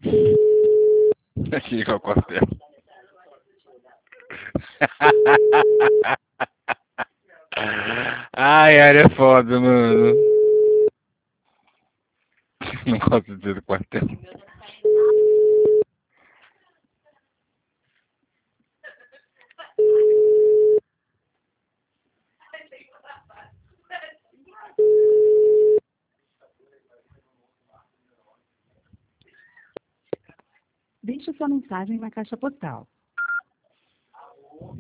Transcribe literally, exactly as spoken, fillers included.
Chega ao quartel. Ai, área é foda, mano. Não gosto de dizer do quartel. Deixe sua mensagem na caixa postal.